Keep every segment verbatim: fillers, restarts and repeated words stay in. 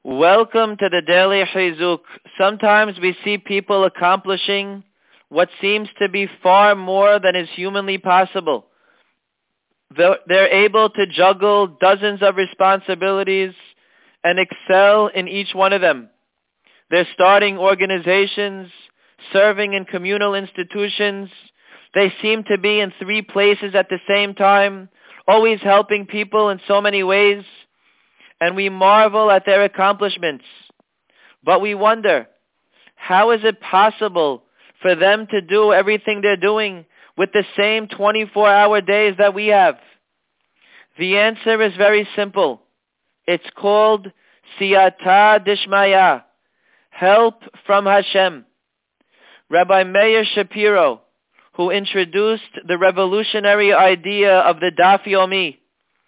Welcome to the Daily Chizuk. Sometimes we see people accomplishing what seems to be far more than is humanly possible. They're, they're able to juggle dozens of responsibilities and excel in each one of them. They're starting organizations, serving in communal institutions. They seem to be in three places at the same time, always helping people in so many ways. And we marvel at their accomplishments. But we wonder, how is it possible for them to do everything they're doing with the same twenty-four hour days that we have? The answer is very simple. It's called Siyata Dishmaya, help from Hashem. Rabbi Meir Shapiro, who introduced the revolutionary idea of the Daf Yomi,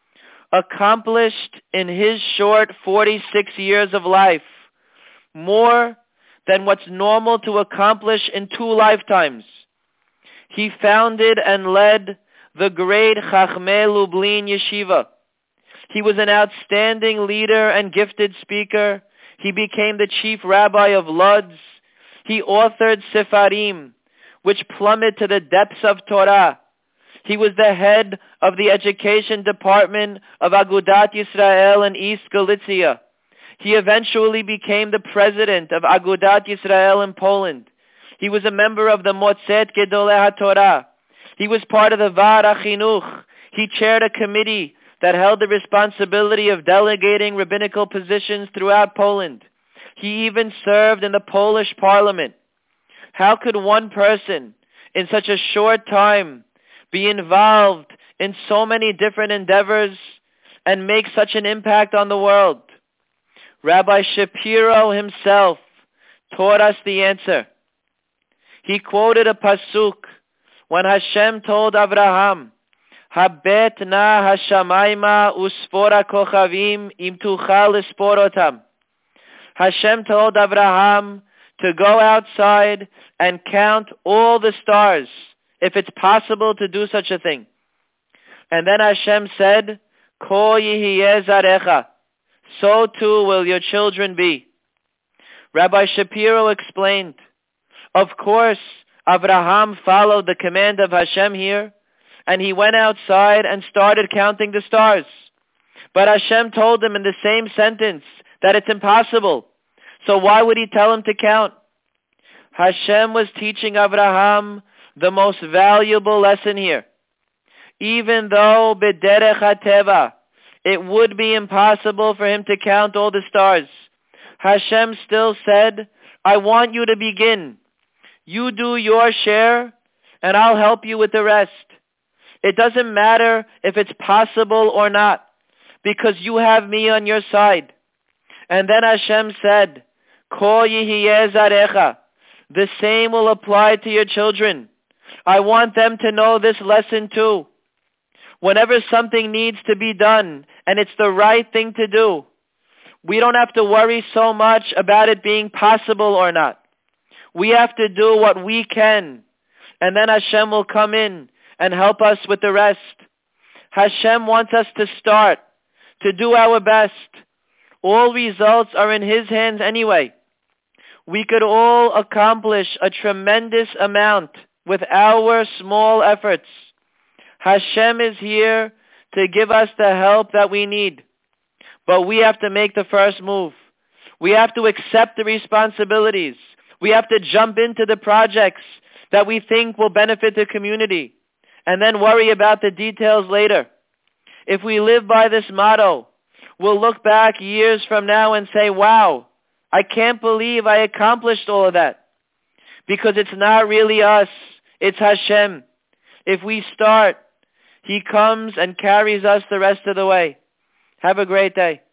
accomplished in his short forty-six years of life more than what's normal to accomplish in two lifetimes. He founded and led the great Chachmei Lublin Yeshiva. He was an outstanding leader and gifted speaker. He became the chief rabbi of Lodz. He authored Sefarim, which plummet to the depths of Torah. He was the head of the education department of Agudat Yisrael in East Galicia. He eventually became the president of Agudat Yisrael in Poland. He was a member of the Motzet Gedolei HaTorah. He was part of the Vaad HaChinuch. He chaired a committee that held the responsibility of delegating rabbinical positions throughout Poland. He even served in the Polish parliament. How could one person in such a short time be involved in so many different endeavors and make such an impact on the world? Rabbi Shapiro himself taught us the answer. He quoted a pasuk when Hashem told Avraham, Habet na hashamayma usfora kochavim im tuchal lisporotam. Hashem told Avraham to go outside and count all the stars, if it's possible to do such a thing. And then Hashem said, Ko yihiyeh zarecha, so too will your children be. Rabbi Shapiro explained, of course, Avraham followed the command of Hashem here, and he went outside and started counting the stars. But Hashem told him in the same sentence that it's impossible. So why would he tell him to count? Hashem was teaching Avraham the most valuable lesson here. Even though b'derech hateva, it would be impossible for him to count all the stars, Hashem still said, I want you to begin. You do your share, and I'll help you with the rest. It doesn't matter if it's possible or not, because you have me on your side. And then Hashem said, Ko yihiyeh zarecha, the same will apply to your children. I want them to know this lesson too. Whenever something needs to be done, and it's the right thing to do, we don't have to worry so much about it being possible or not. We have to do what we can, and then Hashem will come in and help us with the rest. Hashem wants us to start, to do our best. All results are in His hands anyway. We could all accomplish a tremendous amount with our small efforts. Hashem is here to give us the help that we need. But we have to make the first move. We have to accept the responsibilities. We have to jump into the projects that we think will benefit the community, and then worry about the details later. If we live by this motto, we'll look back years from now and say, wow, I can't believe I accomplished all of that. Because it's not really us, it's Hashem. If we start, He comes and carries us the rest of the way. Have a great day.